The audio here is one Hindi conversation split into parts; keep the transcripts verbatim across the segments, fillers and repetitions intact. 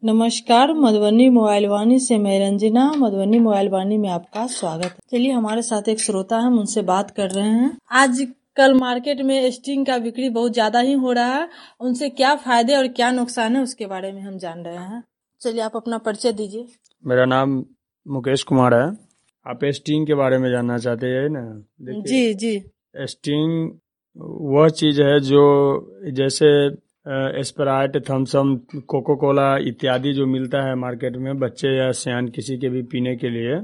नमस्कार, मधुबनी मोबाइल वाणी से मैं रंजना। मधुबनी मोबाइल वाणी में आपका स्वागत है। चलिए, हमारे साथ एक श्रोता है, हम उनसे बात कर रहे हैं। आज कल मार्केट में स्टिंग का बिक्री बहुत ज्यादा ही हो रहा है। उनसे क्या फायदे और क्या नुकसान है उसके बारे में हम जान रहे हैं। चलिए, आप अपना परिचय दीजिए। मेरा नाम मुकेश कुमार है। आप स्टिंग के बारे में जानना चाहते हैं ना? जी जी। स्टिंग वह चीज है जो जैसे स्प्राइट, थम्सअप, कोको कोला इत्यादि जो मिलता है मार्केट में बच्चे या सियान किसी के भी पीने के लिए,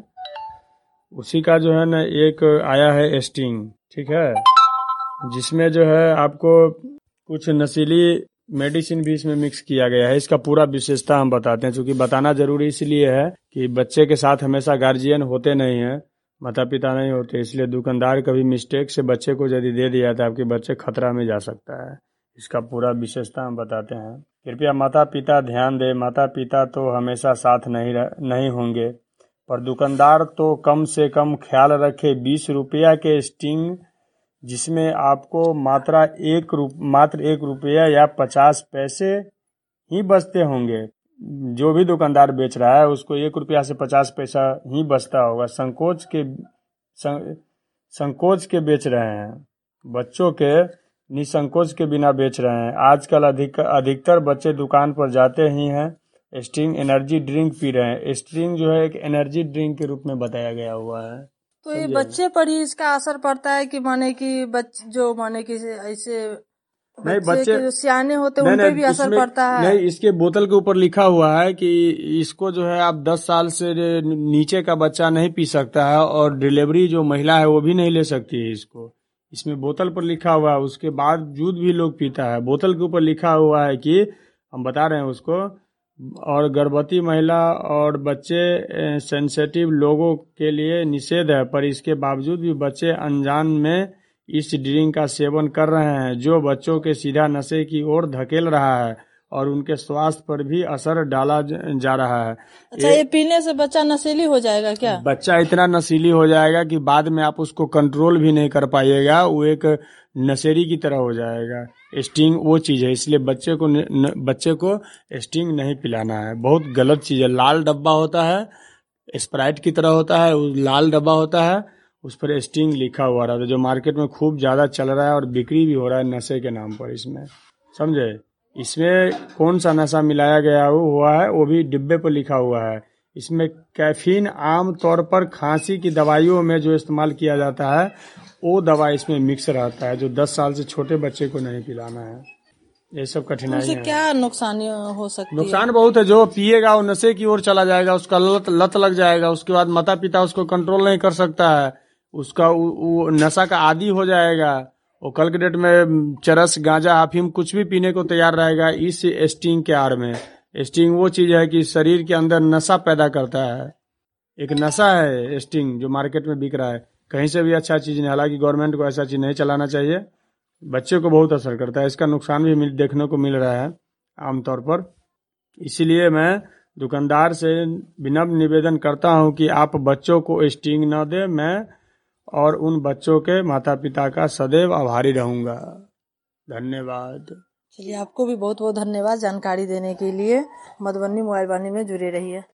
उसी का जो है ना एक आया है स्टिंग, ठीक है, जिसमें जो है आपको कुछ नशीली मेडिसिन भी इसमें मिक्स किया गया है। इसका पूरा विशेषता हम बताते हैं, क्योंकि बताना जरूरी इसलिए है कि बच्चे के साथ हमेशा गार्जियन होते नहीं हैं, माता पिता नहीं होते, इसलिए दुकानदार कभी मिस्टेक से बच्चे को यदि दे दिया तो आपके बच्चे खतरा में जा सकता है। इसका पूरा विशेषता हम बताते हैं। कृपया माता पिता ध्यान दें। माता पिता तो हमेशा साथ नहीं नहीं होंगे, पर दुकानदार तो कम से कम ख्याल रखे। बीस रुपया के स्टिंग जिसमें आपको मात्रा एक रुप मात्र एक रुपया या पचास पैसे ही बचते होंगे। जो भी दुकानदार बेच रहा है उसको एक रुपया से पचास पैसा ही बचता होगा। संकोच के सं, संकोच के बेच रहे हैं, बच्चों के निसंकोच के बिना बेच रहे हैं। आजकल अधिक अधिकतर बच्चे दुकान पर जाते ही हैं स्टिंग एनर्जी ड्रिंक पी रहे हैं। स्टिंग जो है एक एनर्जी ड्रिंक के रूप में बताया गया हुआ है। तो ये बच्चे पर ही इसका असर पड़ता है कि माने कि बच्चे जो माने कि ऐसे नहीं, बच्चे जो सियाने होते हैं उन पे भी असर पड़ता है। नहीं, इसके बोतल के ऊपर लिखा हुआ है कि इसको जो है आप दस साल से नीचे का बच्चा नहीं पी सकता है, और डिलीवरी जो महिला है वो भी नहीं ले सकती है इसको। इसमें बोतल पर लिखा हुआ है, उसके बावजूद भी लोग पीता है। बोतल के ऊपर लिखा हुआ है कि हम बता रहे हैं उसको, और गर्भवती महिला और बच्चे सेंसिटिव लोगों के लिए निषेध है, पर इसके बावजूद भी बच्चे अनजान में इस ड्रिंक का सेवन कर रहे हैं, जो बच्चों के सीधा नशे की ओर धकेल रहा है और उनके स्वास्थ्य पर भी असर डाला जा रहा है। अच्छा, ये पीने से बच्चा नशीली हो जाएगा क्या? बच्चा इतना नशीली हो जाएगा कि बाद में आप उसको कंट्रोल भी नहीं कर पाइएगा, वो एक नशेड़ी की तरह हो जाएगा। स्टिंग वो चीज है, इसलिए बच्चे को न, बच्चे को स्टिंग नहीं पिलाना है। बहुत गलत चीज है। लाल डब्बा होता है, स्प्राइट की तरह होता है, लाल डब्बा होता है, उस पर स्टिंग लिखा हुआ रहा है, जो मार्केट में खूब ज्यादा चल रहा है और बिक्री भी हो रहा है नशे के नाम पर। इसमें समझे, इसमें कौन सा नशा मिलाया गया हुआ है वो भी डिब्बे पर लिखा हुआ है। इसमें कैफीन आम तौर पर खांसी की दवाइयों में जो इस्तेमाल किया जाता है वो दवा इसमें मिक्स रहता है, जो दस साल से छोटे बच्चे को नहीं पिलाना है। ये सब कठिनाई है। क्या नुकसान हो सकती है? नुकसान बहुत है। जो पिएगा वो नशे की ओर चला जाएगा, उसका लत लत लग जाएगा। उसके बाद माता पिता उसको कंट्रोल नहीं कर सकता है, उसका वो नशा का आदी हो जाएगा। वो कल के डेट में चरस, गांजा, अफीम कुछ भी पीने को तैयार रहेगा इस स्टिंग के आड़ में। स्टिंग वो चीज है कि शरीर के अंदर नशा पैदा करता है। एक नशा है स्टिंग जो मार्केट में बिक रहा है, कहीं से भी अच्छा चीज नहीं। हालांकि गवर्नमेंट को ऐसा चीज नहीं चलाना चाहिए, बच्चे को बहुत असर करता है। इसका नुकसान भी मिल, देखने को मिल रहा है आमतौर पर। इसीलिए मैं दुकानदार से विनम्र निवेदन करता हूं कि आप बच्चों को स्टिंग न दे। मैं और उन बच्चों के माता पिता का सदैव आभारी रहूंगा। धन्यवाद। चलिए, आपको भी बहुत बहुत धन्यवाद जानकारी देने के लिए। मधुबनी मोबाइल वाणी में जुड़े रहिए।